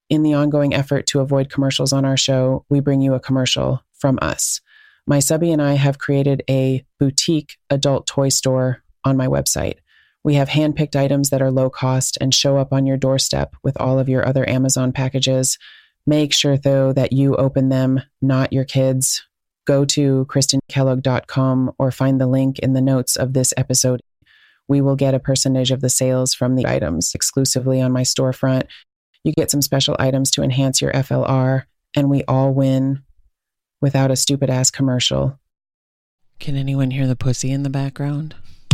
In the ongoing effort to avoid commercials on our show, we bring you a commercial from us. My subby and I have created a boutique adult toy store on my website. We have handpicked items that are low cost and show up on your doorstep with all of your other Amazon packages. Make sure, though, that you open them, not your kids. Go to KristenKellogg.com or find the link in the notes of this episode. We will get a percentage of the sales from the items exclusively on my storefront. You get some special items to enhance your FLR, and we all win without a stupid-ass commercial. Can anyone hear the pussy in the background?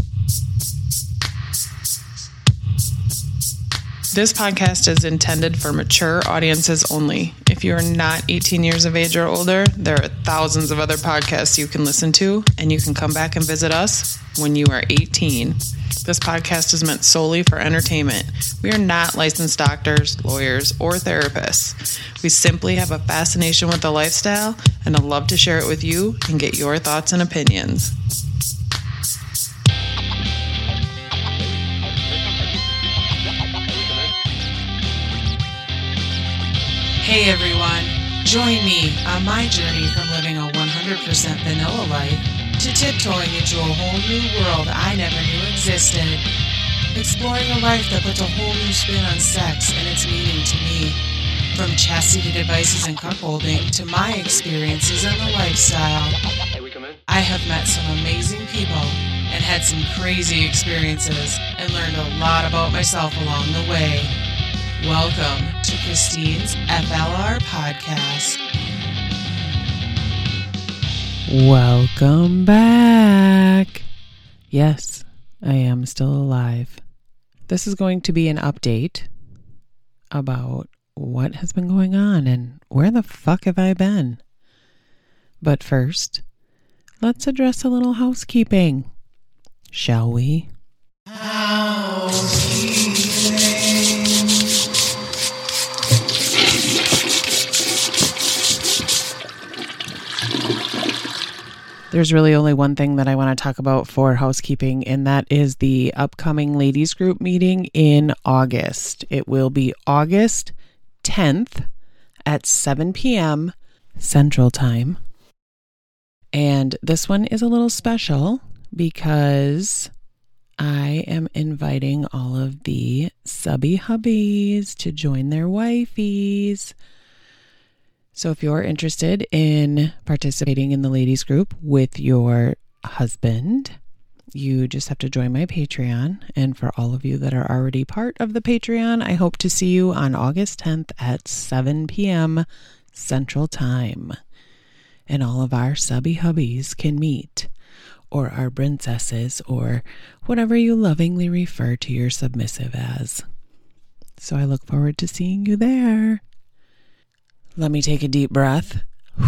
This podcast is intended for mature audiences only. If you are not 18 years of age or older, there are thousands of other podcasts you can listen to, and you can come back and visit us when you are 18. This podcast is meant solely for entertainment. We are not licensed doctors, lawyers, or therapists. We simply have a fascination with the lifestyle and a love to share it with you and get your thoughts and opinions. Hey everyone, join me on my journey from living a 100% vanilla life to tiptoeing into a whole new world I never knew existed. Exploring a life that puts a whole new spin on sex and its meaning to me. From chastity devices and cuckolding to my experiences in the lifestyle. I have met some amazing people and had some crazy experiences and learned a lot about myself along the way. Welcome to Christine's FLR Podcast. Welcome back. Yes, I am still alive. This is going to be an update about what has been going on and where the fuck have I been. But first, let's address a little housekeeping, shall we? There's really only one thing that I want to talk about for housekeeping, and that is the upcoming ladies group meeting in August. It will be August 10th at 7 p.m. Central Time. And this one is a little special because I am inviting all of the subby hubbies to join their wifeys. So if you're interested in participating in the ladies group with your husband, you just have to join my Patreon. And for all of you that are already part of the Patreon, I hope to see you on August 10th at 7 p.m. Central Time. And all of our subby hubbies can meet, or our princesses, or whatever you lovingly refer to your submissive as. So I look forward to seeing you there. Let me take a deep breath.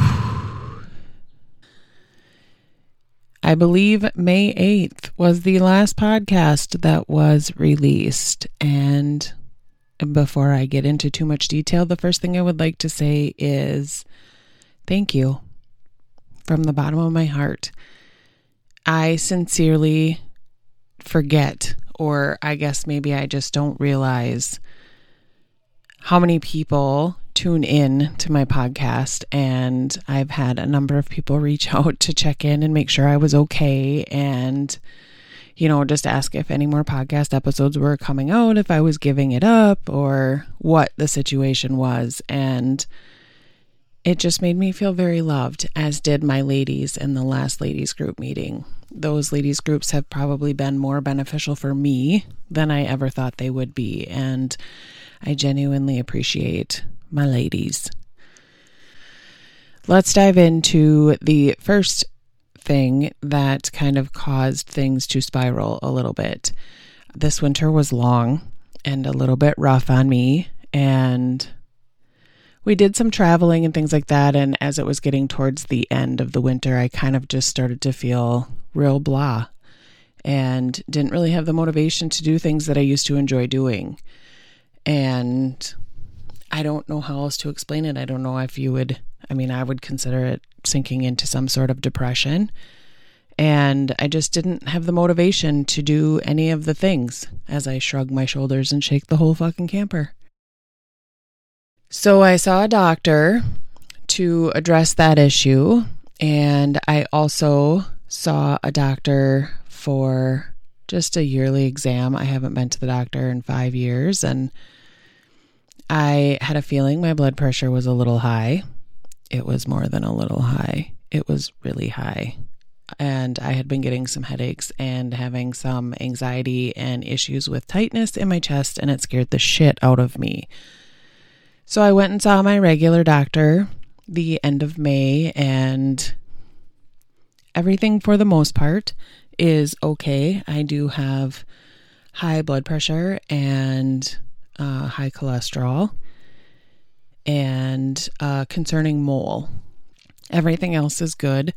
I believe May 8th was the last podcast that was released. And before I get into too much detail, the first thing I would like to say is thank you from the bottom of my heart. I sincerely forget, or I guess maybe I just don't realize how many people tune in to my podcast, and I've had a number of people reach out to check in and make sure I was okay, and just ask if any more podcast episodes were coming out, if I was giving it up, or what the situation was. And it just made me feel very loved, as did my ladies in the last ladies group meeting. Those ladies groups have probably been more beneficial for me than I ever thought they would be, and I genuinely appreciate my ladies. Let's dive into the first thing that kind of caused things to spiral a little bit. This winter was long and a little bit rough on me, and we did some traveling and things like that, and as it was getting towards the end of the winter, I kind of just started to feel real blah and didn't really have the motivation to do things that I used to enjoy doing. And I don't know how else to explain it. I don't know if you would, I would consider it sinking into some sort of depression. And I just didn't have the motivation to do any of the things as I shrug my shoulders and shake the whole fucking camper. So I saw a doctor to address that issue, and I also saw a doctor for just a yearly exam. I haven't been to the doctor in 5 years, and I had a feeling my blood pressure was a little high. It was more than a little high. It was really high. And I had been getting some headaches and having some anxiety and issues with tightness in my chest, and it scared the shit out of me. So I went and saw my regular doctor the end of May, and everything for the most part is okay. I do have high blood pressure and high cholesterol and concerning mole. Everything else is good.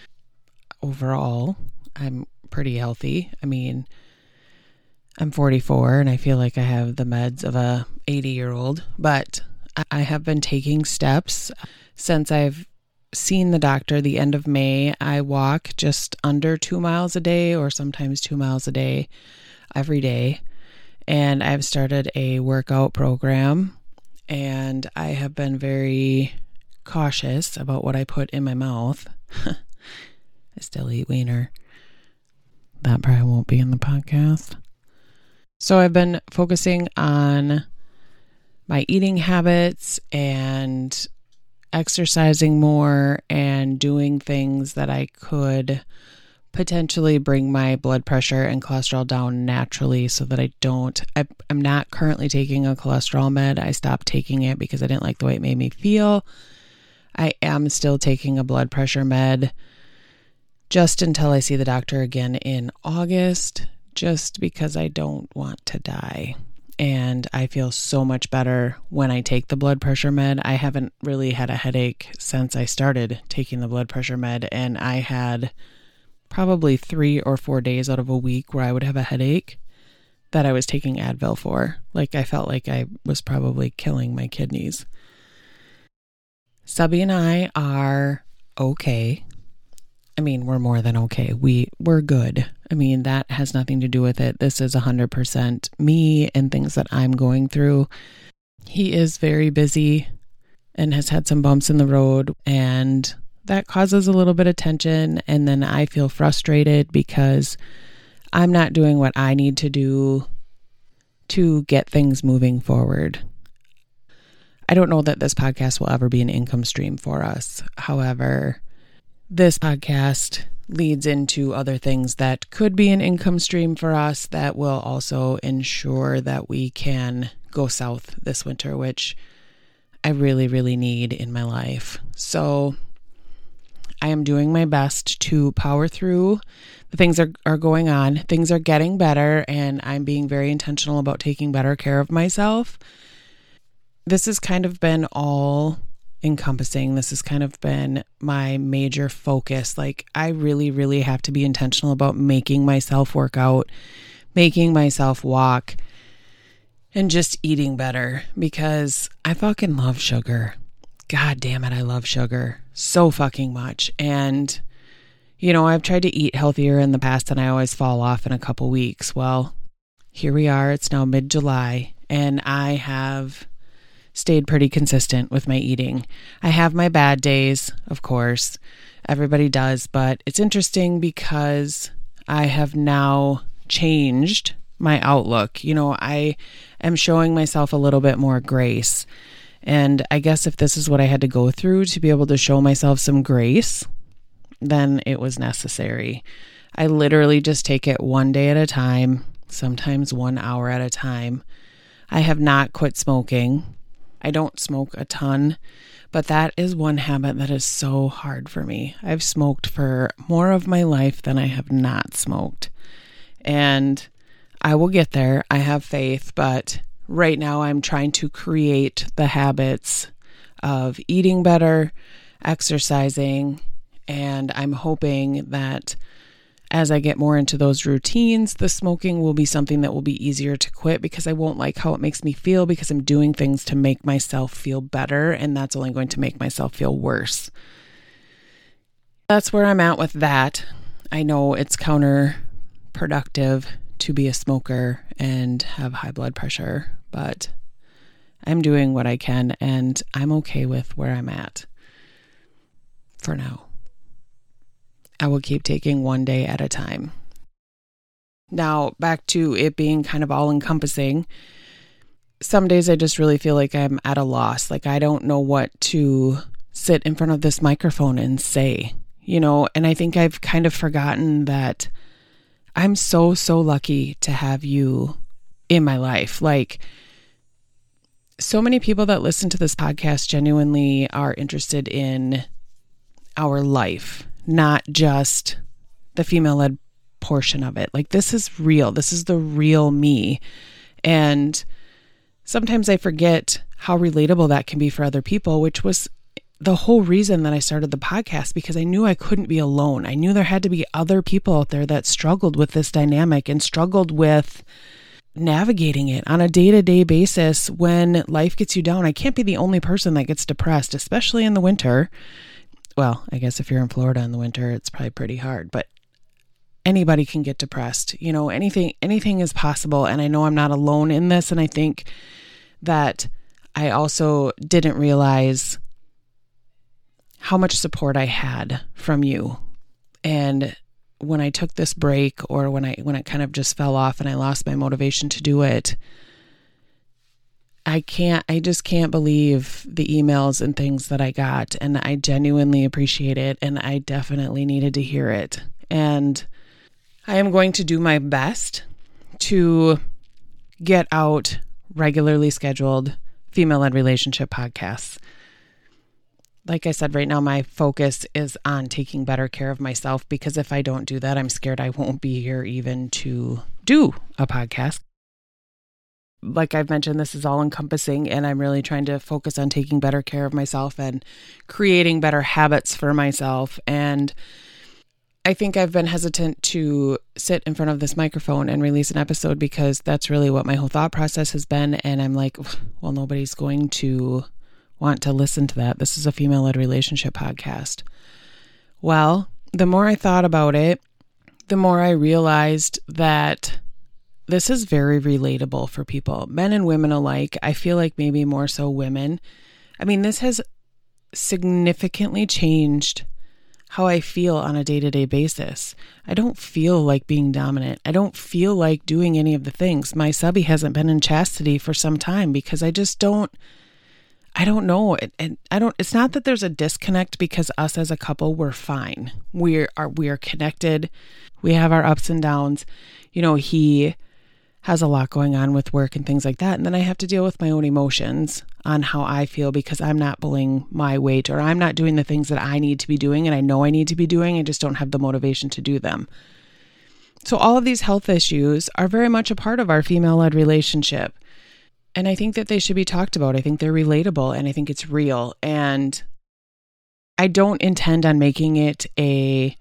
Overall, I'm pretty healthy. I mean, I'm 44 and I feel like I have the meds of a 80-year-old, but I have been taking steps since I've seen the doctor the end of May. I walk just under 2 miles a day, or sometimes 2 miles a day every day. And I've started a workout program, and I have been very cautious about what I put in my mouth. I still eat wiener. That probably won't be in the podcast. So I've been focusing on my eating habits and exercising more and doing things that I could potentially bring my blood pressure and cholesterol down naturally so that I'm not currently taking a cholesterol med. I stopped taking it because I didn't like the way it made me feel. I am still taking a blood pressure med just until I see the doctor again in August, just because I don't want to die. And I feel so much better when I take the blood pressure med. I haven't really had a headache since I started taking the blood pressure med, and I had probably 3 or 4 days out of a week where I would have a headache that I was taking Advil for. Like, I felt like I was probably killing my kidneys. Subby and I are okay. I mean, we're more than okay. We're good. I mean, that has nothing to do with it. This is 100% me and things that I'm going through. He is very busy and has had some bumps in the road, and that causes a little bit of tension. And then I feel frustrated because I'm not doing what I need to do to get things moving forward. I don't know that this podcast will ever be an income stream for us. However, this podcast leads into other things that could be an income stream for us that will also ensure that we can go south this winter, which I really, really need in my life. So I am doing my best to power through. The things are going on. Things are getting better, and I'm being very intentional about taking better care of myself. This has kind of been all encompassing. This has kind of been my major focus. Like, I really, really have to be intentional about making myself work out, making myself walk, and just eating better, because I fucking love sugar. God damn it, I love sugar so fucking much. And, you know, I've tried to eat healthier in the past and I always fall off in a couple weeks. Well, here we are. It's now mid-July, and I have stayed pretty consistent with my eating. I have my bad days, of course. Everybody does, but it's interesting because I have now changed my outlook. You know, I am showing myself a little bit more grace. And I guess if this is what I had to go through to be able to show myself some grace, then it was necessary. I literally just take it one day at a time, sometimes 1 hour at a time. I have not quit smoking. I don't smoke a ton, but that is one habit that is so hard for me. I've smoked for more of my life than I have not smoked. And I will get there. I have faith, but right now I'm trying to create the habits of eating better, exercising, and I'm hoping that as I get more into those routines, the smoking will be something that will be easier to quit, because I won't like how it makes me feel, because I'm doing things to make myself feel better, and that's only going to make myself feel worse. That's where I'm at with that. I know it's counterproductive to be a smoker and have high blood pressure, but I'm doing what I can, and I'm okay with where I'm at for now. I will keep taking one day at a time. Now, back to it being kind of all-encompassing. Some days I just really feel like I'm at a loss. Like I don't know what to sit in front of this microphone and say, and I think I've kind of forgotten that I'm so lucky to have you in my life. Like, so many people that listen to this podcast genuinely are interested in our life, not just the female-led portion of it. Like, this is real. This is the real me. And sometimes I forget how relatable that can be for other people, which was the whole reason that I started the podcast, because I knew I couldn't be alone. I knew there had to be other people out there that struggled with this dynamic and struggled with navigating it on a day-to-day basis when life gets you down. I can't be the only person that gets depressed, especially in the winter. Well, I guess if you're in Florida in the winter, it's probably pretty hard, but anybody can get depressed. Anything is possible. And I know I'm not alone in this. And I think that I also didn't realize how much support I had from you. And when I took this break, or when it kind of just fell off and I lost my motivation to do it, I just can't believe the emails and things that I got. And I genuinely appreciate it. And I definitely needed to hear it. And I am going to do my best to get out regularly scheduled female-led relationship podcasts. Like I said, right now, my focus is on taking better care of myself, because if I don't do that, I'm scared I won't be here even to do a podcast. Like I've mentioned, this is all encompassing, and I'm really trying to focus on taking better care of myself and creating better habits for myself. And I think I've been hesitant to sit in front of this microphone and release an episode because that's really what my whole thought process has been. And I'm like, well, nobody's going to want to listen to that. This is a female-led relationship podcast. Well, the more I thought about it, the more I realized that this is very relatable for people, men and women alike. I feel like maybe more so women. I mean, this has significantly changed how I feel on a day-to-day basis. I don't feel like being dominant. I don't feel like doing any of the things. My subby hasn't been in chastity for some time because I don't know. And it's not that there's a disconnect, because us as a couple, we're fine. We are connected. We have our ups and downs. He has a lot going on with work and things like that. And then I have to deal with my own emotions on how I feel, because I'm not pulling my weight, or I'm not doing the things that I need to be doing. And I know I need to be doing. I just don't have the motivation to do them. So all of these health issues are very much a part of our female-led relationship. And I think that they should be talked about. I think they're relatable, and I think it's real. And I don't intend on making it a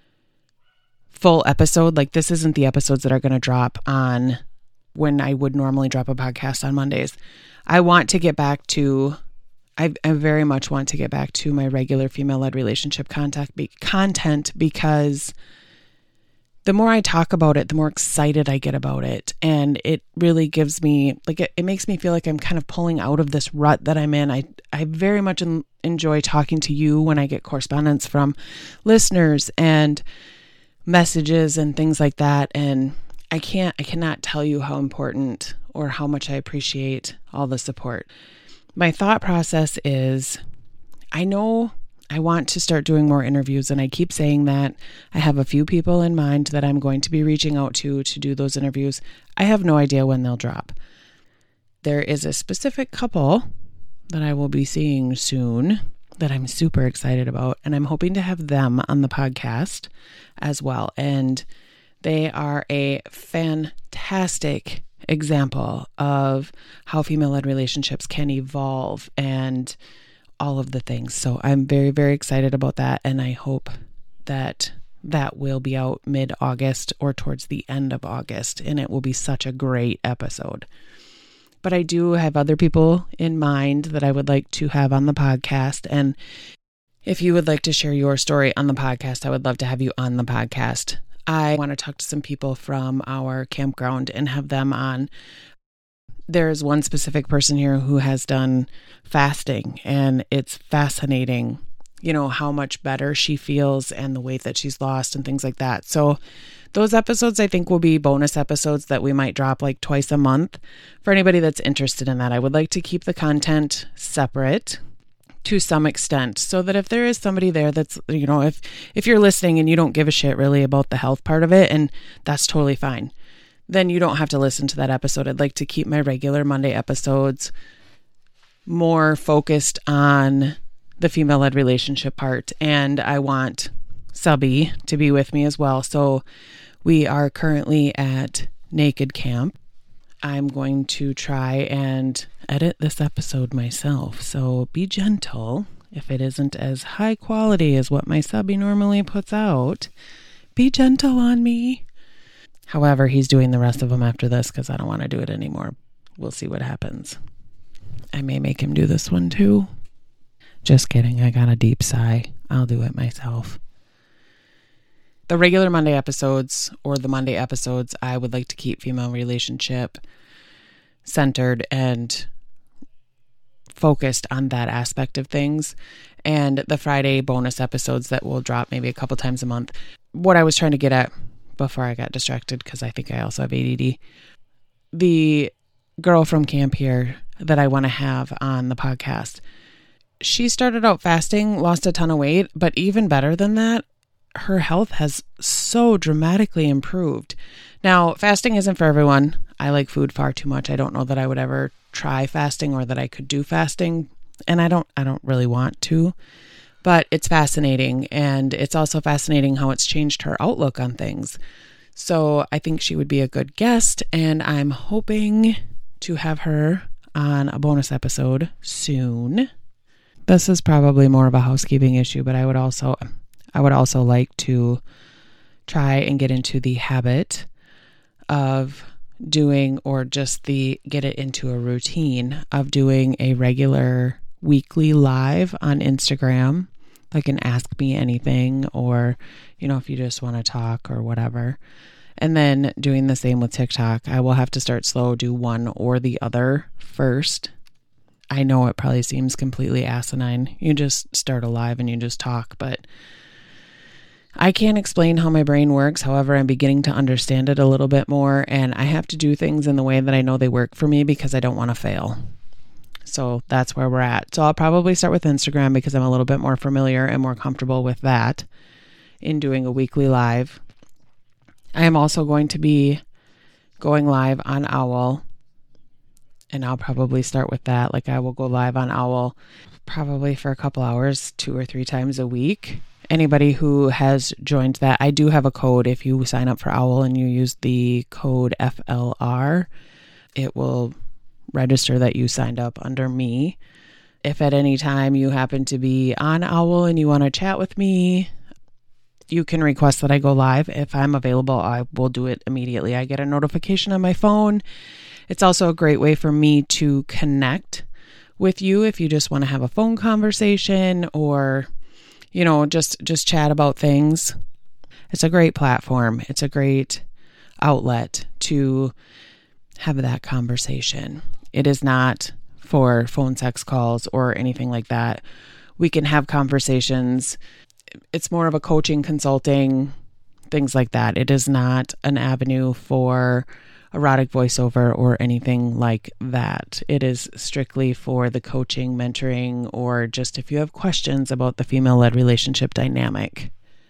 full episode. Like, this isn't the episodes that are going to drop on when I would normally drop a podcast on Mondays. I want to get back to, I very much want to get back to my regular female-led relationship content, because the more I talk about it, the more excited I get about it. And it really gives me, like, it makes me feel like I'm kind of pulling out of this rut that I'm in. I very much enjoy talking to you when I get correspondence from listeners and messages and things like that. And I cannot tell you how important or how much I appreciate all the support. My thought process is, I know I want to start doing more interviews, and I keep saying that. I have a few people in mind that I'm going to be reaching out to do those interviews. I have no idea when they'll drop. There is a specific couple that I will be seeing soon that I'm super excited about, and I'm hoping to have them on the podcast as well. And they are a fantastic example of how female-led relationships can evolve and all of the things. So I'm very, very excited about that. And I hope that that will be out mid-August or towards the end of August. And it will be such a great episode. But I do have other people in mind that I would like to have on the podcast. And if you would like to share your story on the podcast, I would love to have you on the podcast. I want to talk to some people from our campground and have them on. there's one specific person here who has done fasting, and it's fascinating, how much better she feels and the weight that she's lost and things like that. So those episodes, I think, will be bonus episodes that we might drop like twice a month for anybody that's interested in that. I would like to keep the content separate to some extent, so that if there is somebody there that's, if you're listening and you don't give a shit really about the health part of it, and that's totally fine, then you don't have to listen to that episode. I'd like to keep my regular Monday episodes more focused on the female-led relationship part, and I want Subby to be with me as well. So we are currently at Naked Camp. I'm going to try and edit this episode myself, so be gentle if it isn't as high quality as what my Subby normally puts out. Be gentle on me. However, he's doing the rest of them after this because I don't want to do it anymore. We'll see what happens. I may make him do this one too. Just kidding. I got a deep sigh. I'll do it myself. The regular Monday episodes, or the Monday episodes, I would like to keep female relationship centered and focused on that aspect of things. And the Friday bonus episodes that will drop maybe a couple times a month. What I was trying to get at before I got distracted, because I think I also have ADD, the girl from camp here that I want to have on the podcast, she started out fasting, lost a ton of weight, but even better than that, her health has so dramatically improved. Now, fasting isn't for everyone. I like food far too much. I don't know that I would ever try fasting or that I could do fasting, and I don't really want to, but it's fascinating, and it's also fascinating how it's changed her outlook on things. So I think she would be a good guest, and I'm hoping to have her on a bonus episode soon. This is probably more of a housekeeping issue, but I would also like to try and get into the habit of doing, or just get it into a routine of doing a regular weekly live on Instagram, like an Ask Me Anything, or, if you just want to talk or whatever. And then doing the same with TikTok. I will have to start slow, do one or the other first. I know it probably seems completely asinine. You just start a live and you just talk, but I can't explain how my brain works. However, I'm beginning to understand it a little bit more, and I have to do things in the way that I know they work for me because I don't want to fail. So that's where we're at. So I'll probably start with Instagram because I'm a little bit more familiar and more comfortable with that in doing a weekly live. I am also going to be going live on Owl, and I'll probably start with that. Like, I will go live on Owl probably for a couple hours, 2 or 3 times a week. Anybody who has joined that, I do have a code. If you sign up for Owl and you use the code FLR, it will register that you signed up under me. If at any time you happen to be on Owl and you want to chat with me, you can request that I go live. If I'm available, I will do it immediately. I get a notification on my phone. It's also a great way for me to connect with you if you just want to have a phone conversation, or just chat about things. It's a great platform. It's a great outlet to have that conversation. It is not for phone sex calls or anything like that. We can have conversations. It's more of a coaching, consulting, things like that. It is not an avenue for erotic voiceover or anything like that. It is strictly for the coaching, mentoring, or just if you have questions about the female-led relationship dynamic.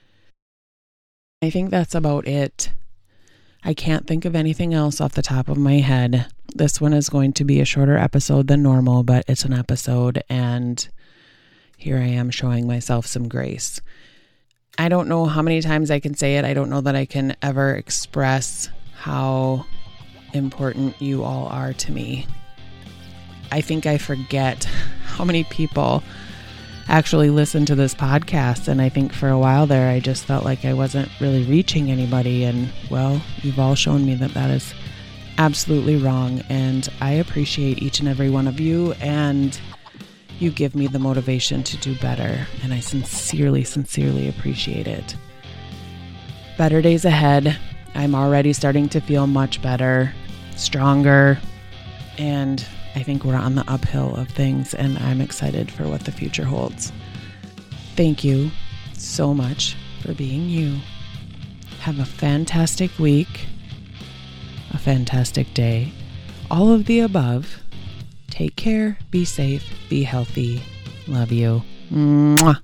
I think that's about it. I can't think of anything else off the top of my head. This one is going to be a shorter episode than normal, but it's an episode, and here I am showing myself some grace. I don't know how many times I can say it. I don't know that I can ever express how important you all are to me. I think I forget how many people actually listen to this podcast, and I think for a while there I just felt like I wasn't really reaching anybody, and well, you've all shown me that that is absolutely wrong, and I appreciate each and every one of you, and you give me the motivation to do better, and I sincerely appreciate it. Better days ahead. I'm already starting to feel much better, stronger, And I think we're on the uphill of things, and I'm excited for what the future holds. Thank you so much for being you. Have a fantastic week, a fantastic day, all of the above. Take care, be safe, be healthy. Love you. Mwah.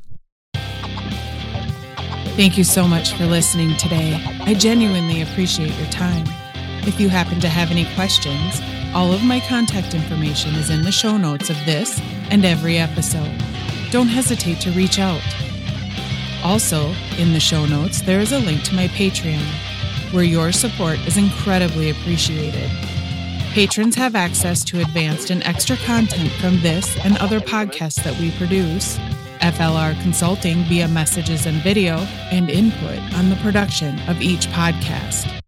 Thank you so much for listening today. I genuinely appreciate your time. If you happen to have any questions, all of my contact information is in the show notes of this and every episode. Don't hesitate to reach out. Also, in the show notes, there is a link to my Patreon, where your support is incredibly appreciated. Patrons have access to advanced and extra content from this and other podcasts that we produce, FLR consulting via messages and video, and input on the production of each podcast.